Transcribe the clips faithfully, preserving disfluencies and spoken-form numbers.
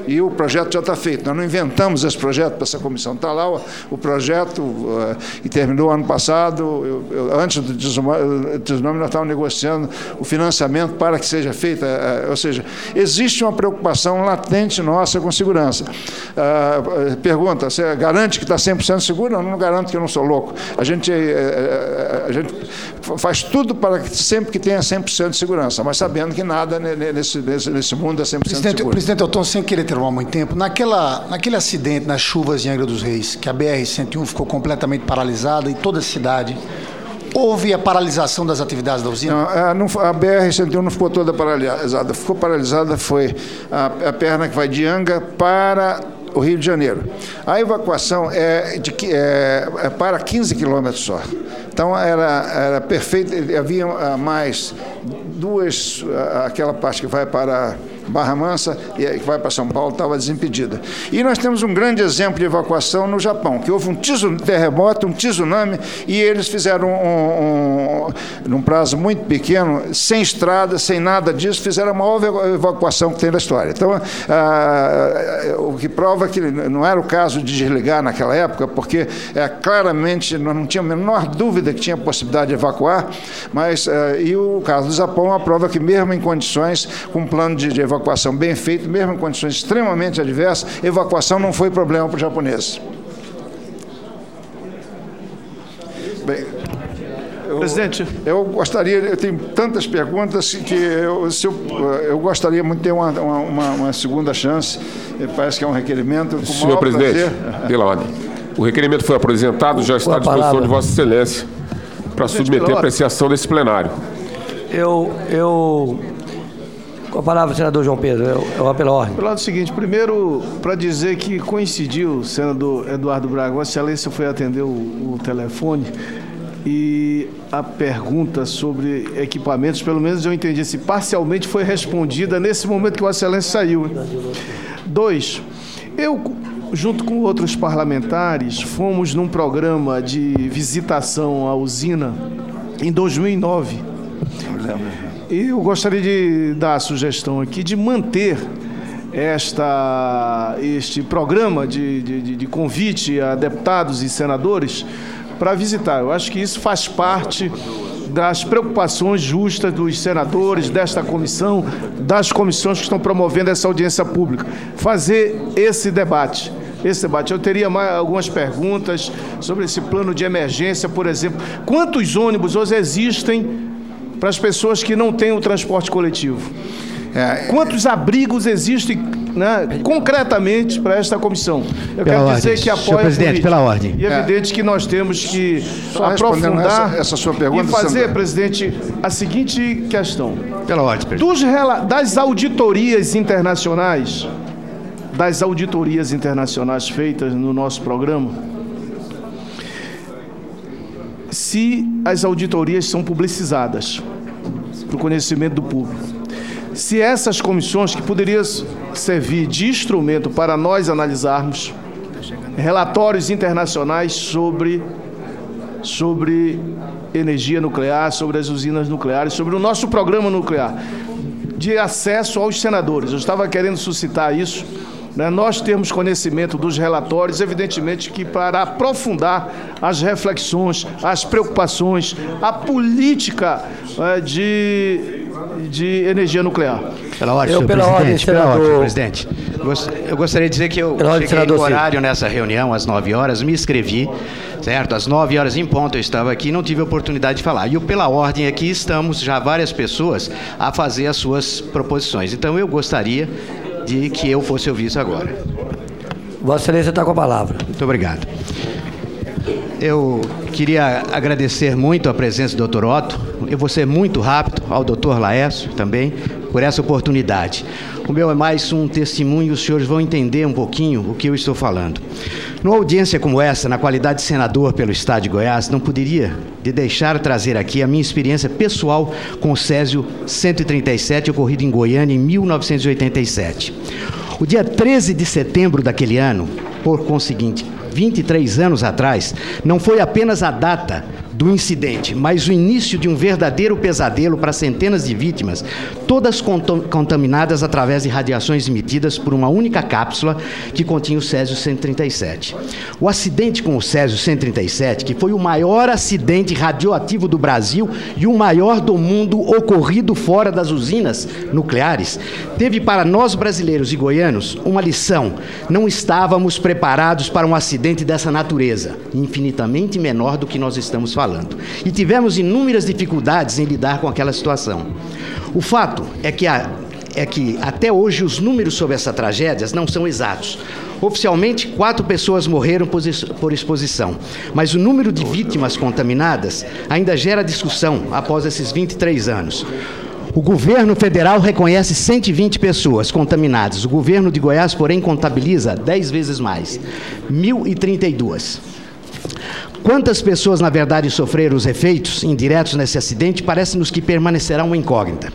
E o projeto já está feito. Nós não inventamos esse projeto para essa comissão. Está lá o, o projeto, uh, e terminou ano passado. Eu, eu, antes do tsunami, nós estávamos negociando o financiamento para que seja feita. Uh, ou seja, existe uma preocupação latente nossa com segurança. Uh, pergunta, você garante que está cem por cento seguro? Não, não garanto, que eu não sou louco. A gente, uh, a gente faz tudo para que sempre que tenha cem por cento de segurança, mas sabendo que nada nesse, nesse, nesse mundo é cem por cento presidente, seguro. Presidente Elton, sem querer ter muito tempo, naquela, naquele acidente nas chuvas em Angra dos Reis, que a B R cento e um ficou completamente paralisada e toda a cidade, houve a paralisação das atividades da usina? Não, a, não, a B R cento e um não ficou toda paralisada. Ficou paralisada foi a, a perna que vai de Angra para o Rio de Janeiro. A evacuação é, de, é, é para quinze quilômetros só. Então, era, era perfeito. Havia mais duas, aquela parte que vai para Barra Mansa e que vai para São Paulo estava desimpedida. E nós temos um grande exemplo de evacuação no Japão, que houve um terremoto, um tsunami, e eles fizeram, um, um, num prazo muito pequeno, sem estrada, sem nada disso, fizeram a maior evacuação que tem da história. Então, ah, o que prova que não era o caso de desligar naquela época, porque é, claramente nós não tínhamos a menor dúvida que tinha possibilidade de evacuar, mas, ah, e o caso do Japão, a prova que mesmo em condições, com um plano de, de evacuação bem feito, mesmo em condições extremamente adversas, evacuação não foi problema para os japoneses. Bem, eu, Presidente, eu gostaria, eu tenho tantas perguntas que eu, se eu, eu gostaria muito de ter uma, uma, uma segunda chance. Parece que é um requerimento. Com Senhor presidente, prazer. Pela ordem. O requerimento foi apresentado, já está à disposição de Vossa Excelência para submeter a apreciação desse plenário. Eu, eu, com a palavra, senador João Pedro, eu, eu pela ordem. Pelo lado seguinte, primeiro, para dizer que coincidiu, senador Eduardo Braga, Vossa Excelência foi atender o, o telefone e a pergunta sobre equipamentos, pelo menos eu entendi, se parcialmente foi respondida nesse momento que Vossa Excelência saiu. Dois, eu, junto com outros parlamentares, fomos num programa de visitação à usina em dois mil e nove. E eu gostaria de dar a sugestão aqui de manter esta, este programa de, de, de convite a deputados e senadores para visitar. Eu acho que isso faz parte das preocupações justas dos senadores, desta comissão, das comissões que estão promovendo essa audiência pública. Fazer esse debate. Esse debate. Eu teria mais algumas perguntas sobre esse plano de emergência, por exemplo. Quantos ônibus hoje existem para as pessoas que não têm o transporte coletivo? É, Quantos abrigos existem, né, concretamente para esta comissão? Eu pela quero ordem. dizer que apoio Senhor presidente, pela ordem. E é evidente que nós temos que Só aprofundar essa, essa sua pergunta, e fazer, Sandra. presidente, a seguinte questão. Pela ordem, presidente. Dos, das auditorias internacionais, das auditorias internacionais feitas no nosso programa, se as auditorias são publicizadas para o conhecimento do público, se essas comissões, que poderiam servir de instrumento para nós analisarmos relatórios internacionais sobre, sobre energia nuclear, sobre as usinas nucleares, sobre o nosso programa nuclear, de acesso aos senadores. Eu estava querendo suscitar isso, né? Nós temos conhecimento dos relatórios, evidentemente que para aprofundar as reflexões, as preocupações, a política é, de... de energia nuclear. Pela ordem, eu, senhor pela presidente, ordem, pela senador... ordem, presidente. Eu gostaria de dizer que eu ordem, cheguei no horário Silva. nessa reunião, às nove horas, me inscrevi, certo? Às nove horas em ponto eu estava aqui e não tive a oportunidade de falar. E eu, pela ordem aqui, estamos já várias pessoas a fazer as suas proposições. Então eu gostaria de que eu fosse ouvido agora. Vossa Excelência está com a palavra. Muito obrigado. Eu queria agradecer muito a presença do doutor Otto. Eu vou ser muito rápido, ao doutor Laércio também, por essa oportunidade. O meu é mais um testemunho, os senhores vão entender um pouquinho o que eu estou falando. Numa audiência como essa, na qualidade de senador pelo Estado de Goiás, não poderia de deixar trazer aqui a minha experiência pessoal com o Césio cento e trinta e sete, ocorrido em Goiânia em mil novecentos e oitenta e sete. O dia treze de setembro daquele ano, por conseguinte, vinte e três anos atrás, não foi apenas a data do incidente, mas o início de um verdadeiro pesadelo para centenas de vítimas, todas contaminadas através de radiações emitidas por uma única cápsula que continha o Césio cento e trinta e sete. O acidente com o Césio cento e trinta e sete, que foi o maior acidente radioativo do Brasil e o maior do mundo ocorrido fora das usinas nucleares, teve para nós brasileiros e goianos uma lição. Não estávamos preparados para um acidente dessa natureza, infinitamente menor do que nós estamos falando. E tivemos inúmeras dificuldades em lidar com aquela situação. O fato é que, a, é que até hoje os números sobre essas tragédias não são exatos. Oficialmente, quatro pessoas morreram por exposição, mas o número de vítimas contaminadas ainda gera discussão após esses vinte e três anos. O governo federal reconhece cento e vinte pessoas contaminadas. O governo de Goiás, porém, contabiliza dez vezes mais, mil e trinta e duas. Quantas pessoas, na verdade, sofreram os efeitos indiretos nesse acidente, parece-nos que permanecerá uma incógnita.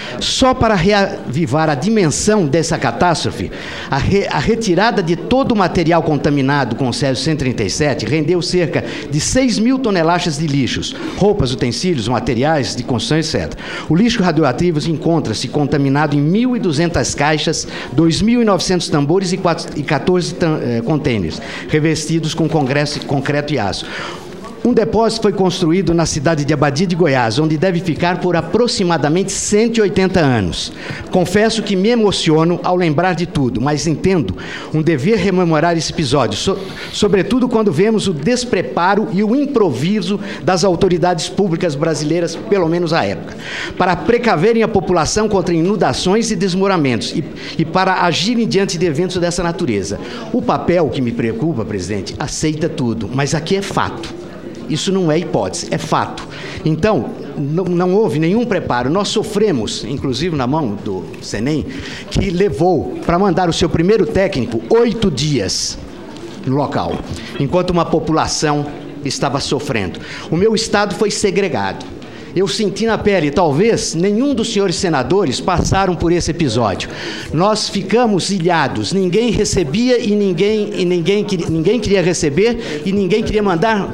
Só para reavivar a dimensão dessa catástrofe, a, re, a retirada de todo o material contaminado com o Césio cento e trinta e sete rendeu cerca de seis mil toneladas de lixos, roupas, utensílios, materiais de construção, etcétera. O lixo radioativo encontra-se contaminado em mil e duzentas caixas, dois mil e novecentos tambores e quatorze eh, contêineres, revestidos com congresso, concreto e aço. Um depósito foi construído na cidade de Abadia de Goiás, onde deve ficar por aproximadamente cento e oitenta anos. Confesso que me emociono ao lembrar de tudo, mas entendo um dever rememorar esse episódio, so, sobretudo quando vemos o despreparo e o improviso das autoridades públicas brasileiras, pelo menos à época, para precaverem a população contra inundações e desmoramentos e, e para agirem diante de eventos dessa natureza. O papel que me preocupa, presidente, aceita tudo, mas aqui é fato. Isso não é hipótese, é fato. Então, não, não houve nenhum preparo. Nós sofremos, inclusive na mão do Senem, que levou para mandar o seu primeiro técnico oito dias no local, enquanto uma população estava sofrendo. O meu estado foi segregado. Eu senti na pele, talvez nenhum dos senhores senadores passaram por esse episódio. Nós ficamos ilhados, ninguém recebia e ninguém, e ninguém, ninguém queria receber e ninguém queria mandar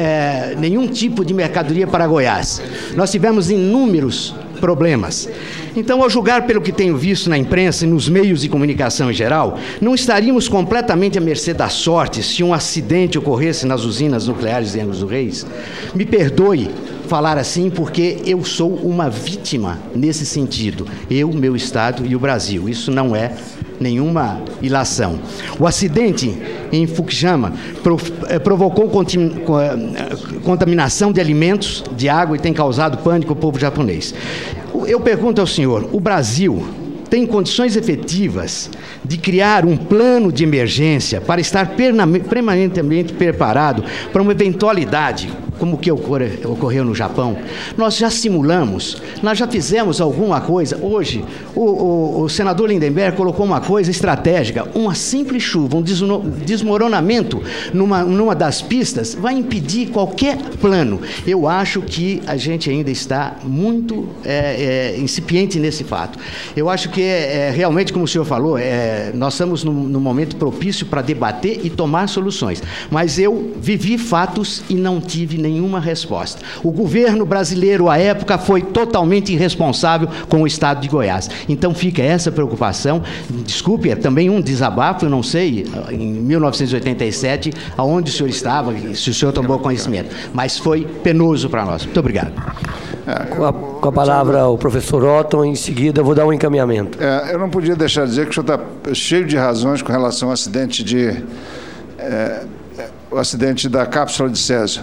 é, nenhum tipo de mercadoria para Goiás. Nós tivemos inúmeros problemas. Então, ao julgar pelo que tenho visto na imprensa e nos meios de comunicação em geral, não estaríamos completamente à mercê da sorte se um acidente ocorresse nas usinas nucleares de Angra dos Reis? Me perdoe falar assim, porque eu sou uma vítima nesse sentido. Eu, meu estado e o Brasil. Isso não é nenhuma ilação. O acidente em Fukushima provocou contaminação de alimentos, de água e tem causado pânico ao povo japonês. Eu pergunto ao senhor, o Brasil tem condições efetivas de criar um plano de emergência para estar permanentemente preparado para uma eventualidade como o que ocorreu no Japão? Nós já simulamos, nós já fizemos alguma coisa. Hoje, o, o, o senador Lindenberg colocou uma coisa estratégica, uma simples chuva, um desmoronamento numa, numa das pistas vai impedir qualquer plano. Eu acho que a gente ainda está muito é, é, incipiente nesse fato. Eu acho que é, é, realmente, como o senhor falou, é, nós estamos num, num momento propício para debater e tomar soluções. Mas eu vivi fatos e não tive nenhum nenhuma resposta. O governo brasileiro, à época, foi totalmente irresponsável com o estado de Goiás. Então fica essa preocupação. Desculpe, é também um desabafo, eu não sei, em mil novecentos e oitenta e sete, aonde o senhor estava, se o senhor tomou conhecimento. Mas foi penoso para nós. Muito obrigado. Com a, com a palavra o professor Otton, em seguida eu vou dar um encaminhamento. É, eu não podia deixar de dizer que o senhor está cheio de razões com relação ao acidente de é, o acidente da cápsula de Césio.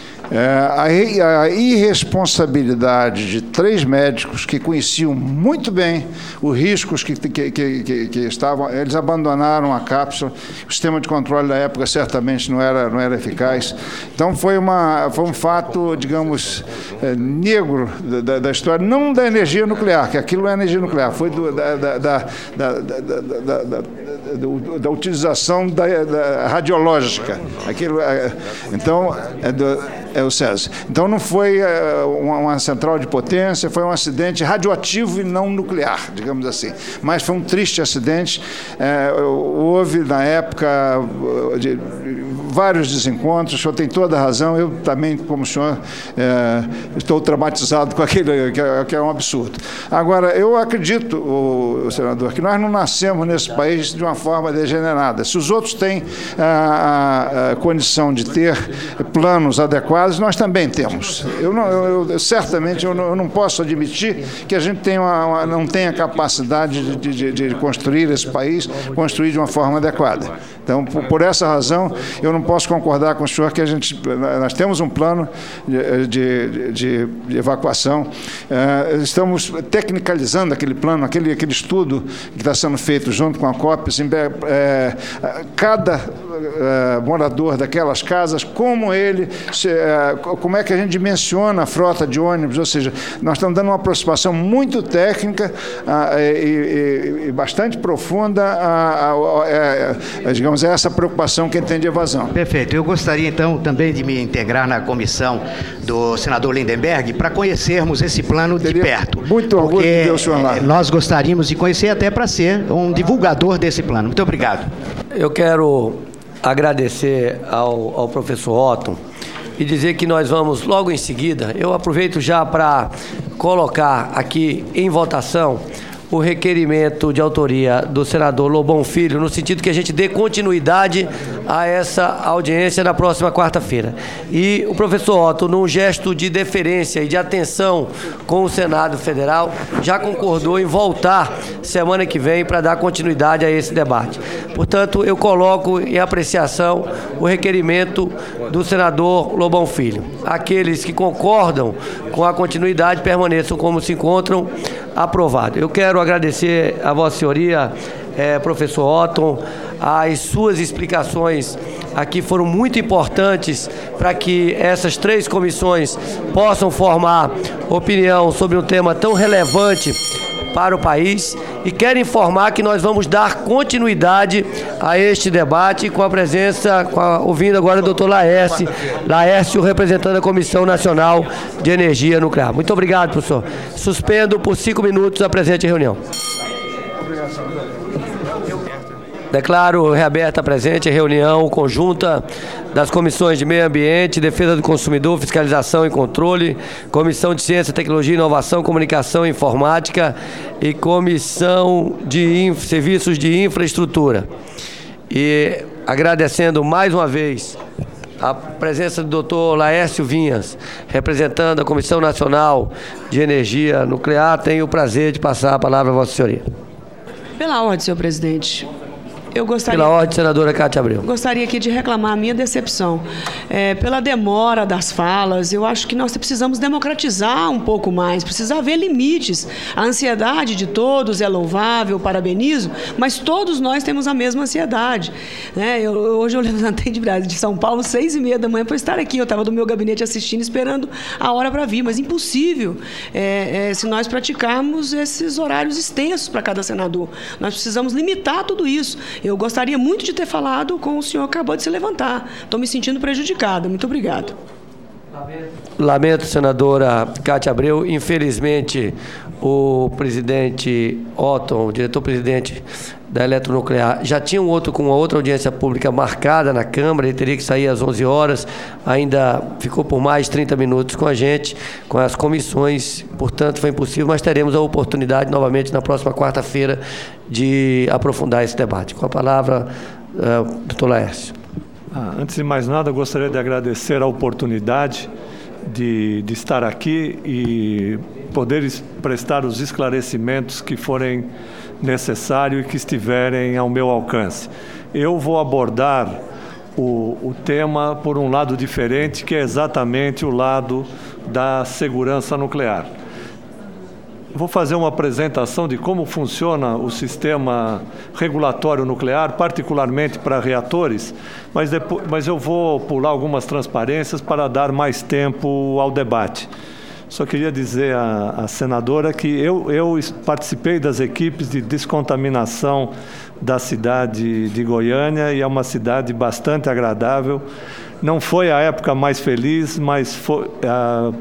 É, a, a irresponsabilidade de três médicos que conheciam muito bem os riscos que, que, que, que, que estavam, eles abandonaram a cápsula, o sistema de controle da época certamente não era, não era eficaz. Então foi, uma, foi um fato, digamos, é, negro da, da história, não da energia nuclear, que aquilo não é energia nuclear, foi do, da, da, da, da, da, da, da, da, da utilização da, da radiológica. Aquilo, é, então, é do, é o SESI. Então não foi é, uma, uma central de potência, foi um acidente radioativo e não nuclear, digamos assim. Mas foi um triste acidente. É, houve, na época, de, vários desencontros, o senhor tem toda a razão, eu também, como o senhor, é, estou traumatizado com aquele, que é, que é um absurdo. Agora, eu acredito, o, o senador, que nós não nascemos nesse país de uma forma degenerada. Se os outros têm a, a, a condição de ter planos adequados, nós também temos. Eu, não, eu, eu certamente eu não, eu não posso admitir que a gente tenha uma, uma, não tenha capacidade de, de, de construir esse país, construir de uma forma adequada. Então, por, por essa razão, eu não posso concordar com o senhor que a gente, nós temos um plano de, de, de, de evacuação, uh, estamos tecnicalizando aquele plano, aquele, aquele estudo que está sendo feito junto com a COP, assim, é, cada é, morador daquelas casas, como ele, se, é, como é que a gente dimensiona a frota de ônibus, ou seja, nós estamos dando uma aproximação muito técnica a, e, e, e bastante profunda a, a, a, a, digamos, a essa preocupação que tem de evasão. Perfeito. Eu gostaria, então, também de me integrar na comissão do senador Lindenberg para conhecermos esse plano de Teria perto. Muito orgulho de ter o senhor lá. Nós gostaríamos de conhecer até para ser um divulgador desse plano. Muito obrigado. Eu quero agradecer ao, ao professor Otton e dizer que nós vamos, logo em seguida, eu aproveito já para colocar aqui em votação o requerimento de autoria do senador Lobão Filho, no sentido que a gente dê continuidade a essa audiência na próxima quarta-feira. E o professor Otton, num gesto de deferência e de atenção com o Senado Federal, já concordou em voltar semana que vem para dar continuidade a esse debate. Portanto, eu coloco em apreciação o requerimento do senador Lobão Filho. Aqueles que concordam com a continuidade permaneçam como se encontram. Aprovado. Eu quero agradecer a Vossa Senhoria, eh, professor Otton, as suas explicações aqui foram muito importantes para que essas três comissões possam formar opinião sobre um tema tão relevante para o país, e quero informar que nós vamos dar continuidade a este debate com a presença, com a, ouvindo agora o doutor Laércio, Laércio, representando a Comissão Nacional de Energia Nuclear. Muito obrigado, professor. Suspendo por cinco minutos a presente reunião. Declaro reaberta a presente reunião conjunta das comissões de Meio Ambiente, Defesa do Consumidor, Fiscalização e Controle, Comissão de Ciência, Tecnologia, Inovação, Comunicação e Informática e Comissão de Inf- Serviços de Infraestrutura. E agradecendo mais uma vez a presença do doutor Laércio Vinhas, representando a Comissão Nacional de Energia Nuclear, tenho o prazer de passar a palavra a Vossa Senhoria. Pela ordem, senhor presidente. Eu gostaria, Pela ordem, senadora Cátia Abreu. Gostaria aqui de reclamar a minha decepção. É, pela demora das falas, eu acho que nós precisamos democratizar um pouco mais, precisa haver limites. A ansiedade de todos é louvável, parabenizo, mas todos nós temos a mesma ansiedade. Né? Eu, hoje eu levantei de, de São Paulo, seis e meia da manhã, para estar aqui. Eu estava no meu gabinete assistindo, esperando a hora para vir, mas impossível é, é, se nós praticarmos esses horários extensos para cada senador. Nós precisamos limitar tudo isso. Eu gostaria muito de ter falado com o senhor que acabou de se levantar. Estou me sentindo prejudicada. Muito obrigado. Lamento, senadora Cátia Abreu. Infelizmente, o presidente Otton, o diretor-presidente da Eletronuclear, já tinha um outro com uma outra audiência pública marcada na Câmara, ele teria que sair às onze horas, ainda ficou por mais trinta minutos com a gente, com as comissões, portanto foi impossível, mas teremos a oportunidade novamente na próxima quarta-feira de aprofundar esse debate. Com a palavra, uh, doutor Laércio. Ah, antes de mais nada, eu gostaria de agradecer a oportunidade de, de estar aqui e poder prestar os esclarecimentos que forem necessários e que estiverem ao meu alcance. Eu vou abordar o, o tema por um lado diferente, que é exatamente o lado da segurança nuclear. Vou fazer uma apresentação de como funciona o sistema regulatório nuclear, particularmente para reatores, mas, depois, mas eu vou pular algumas transparências para dar mais tempo ao debate. Só queria dizer à, à senadora que eu, eu participei das equipes de descontaminação da cidade de Goiânia e é uma cidade bastante agradável. Não foi a época mais feliz, mas foi, uh,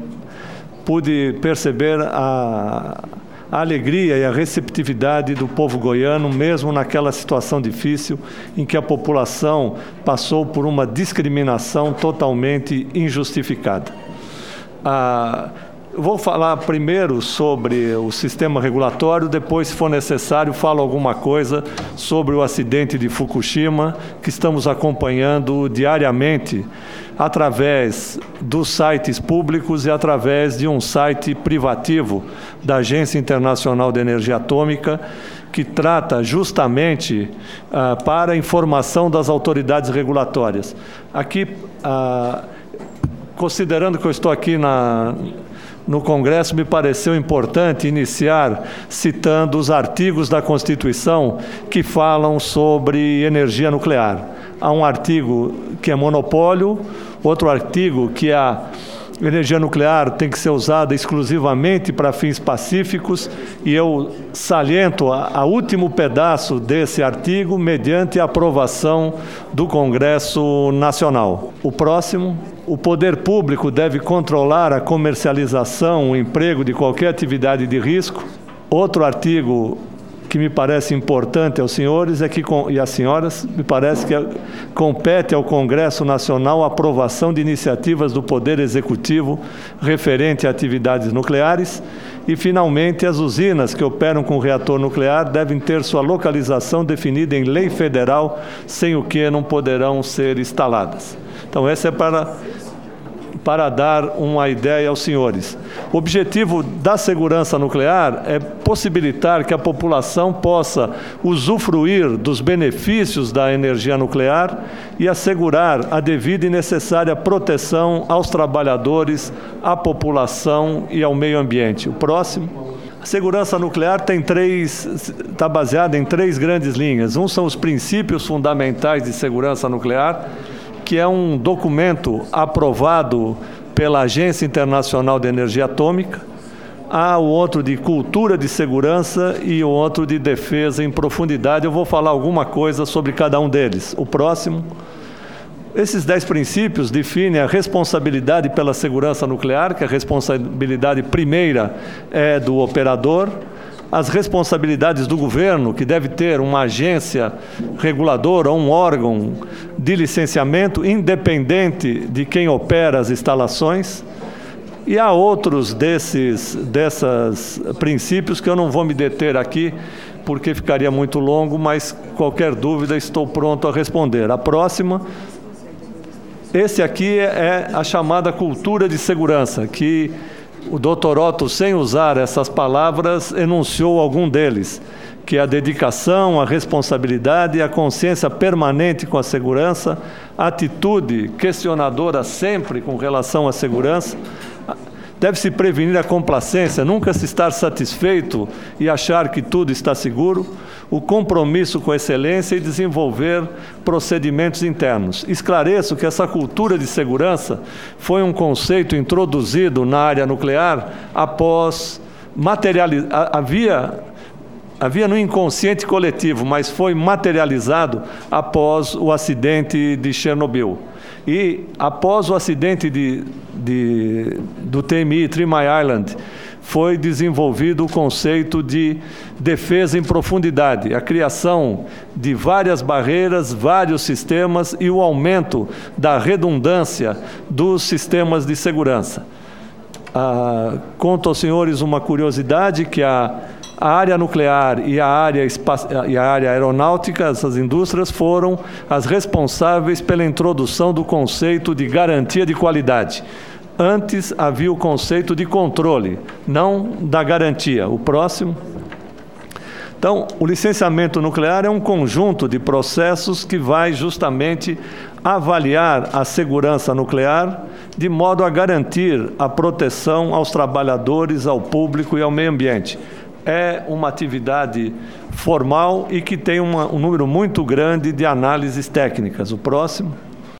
pude perceber a, a alegria e a receptividade do povo goiano, mesmo naquela situação difícil em que a população passou por uma discriminação totalmente injustificada. Uh, Vou falar primeiro sobre o sistema regulatório, depois, se for necessário, falo alguma coisa sobre o acidente de Fukushima, que estamos acompanhando diariamente através dos sites públicos e através de um site privativo da Agência Internacional de Energia Atômica, que trata justamente uh, para a informação das autoridades regulatórias. Aqui, uh, considerando que eu estou aqui na... no Congresso, me pareceu importante iniciar citando os artigos da Constituição que falam sobre energia nuclear. Há um artigo que é monopólio, outro artigo que a energia nuclear tem que ser usada exclusivamente para fins pacíficos, e eu saliento a, a último pedaço desse artigo mediante a aprovação do Congresso Nacional. O próximo: o poder público deve controlar a comercialização, o emprego de qualquer atividade de risco. Outro artigo que me parece importante aos senhores é que, e às senhoras, me parece que compete ao Congresso Nacional a aprovação de iniciativas do Poder Executivo referente a atividades nucleares. E, finalmente, as usinas que operam com reator nuclear devem ter sua localização definida em lei federal, sem o que não poderão ser instaladas. Então, essa é para... para dar uma ideia aos senhores. O objetivo da segurança nuclear é possibilitar que a população possa usufruir dos benefícios da energia nuclear e assegurar a devida e necessária proteção aos trabalhadores, à população e ao meio ambiente. O próximo: a segurança nuclear tem três, está baseada em três grandes linhas. Um são os princípios fundamentais de segurança nuclear, que é um documento aprovado pela Agência Internacional de Energia Atômica. Há o outro de cultura de segurança e o outro de defesa em profundidade. Eu vou falar alguma coisa sobre cada um deles. O próximo: esses dez princípios definem a responsabilidade pela segurança nuclear, que a responsabilidade primeira é do operador. As responsabilidades do governo, que deve ter uma agência reguladora ou um órgão de licenciamento independente de quem opera as instalações. E há outros desses desses princípios que eu não vou me deter aqui, porque ficaria muito longo, mas qualquer dúvida estou pronto a responder. A próxima: esse aqui é a chamada cultura de segurança, que o doutor Otto, sem usar essas palavras, enunciou algum deles, que é a dedicação, a responsabilidade, a consciência permanente com a segurança, a atitude questionadora sempre com relação à segurança. Deve-se prevenir a complacência, nunca se estar satisfeito e achar que tudo está seguro, o compromisso com a excelência e desenvolver procedimentos internos. Esclareço que essa cultura de segurança foi um conceito introduzido na área nuclear após materializar, havia, havia no inconsciente coletivo, mas foi materializado após o acidente de Chernobyl. E após o acidente de, de, do T M I, Three Mile Island, foi desenvolvido o conceito de defesa em profundidade, a criação de várias barreiras, vários sistemas e o aumento da redundância dos sistemas de segurança. Ah, conto aos senhores uma curiosidade, que a A área nuclear e a área, e a área aeronáutica, essas indústrias, foram as responsáveis pela introdução do conceito de garantia de qualidade. Antes havia o conceito de controle, não da garantia. O próximo. Então, o licenciamento nuclear é um conjunto de processos que vai justamente avaliar a segurança nuclear de modo a garantir a proteção aos trabalhadores, ao público e ao meio ambiente. É uma atividade formal e que tem uma, um número muito grande de análises técnicas. O próximo.